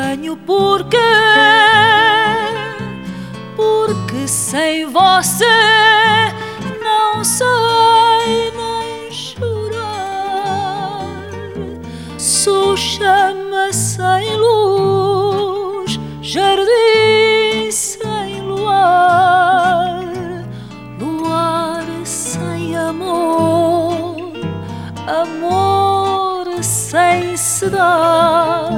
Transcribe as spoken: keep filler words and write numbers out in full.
tenho porquê, porque sem você não sei nem chorar. Sou chama sem luz, jardim sem luar, luar sem amor, amor sem se dar.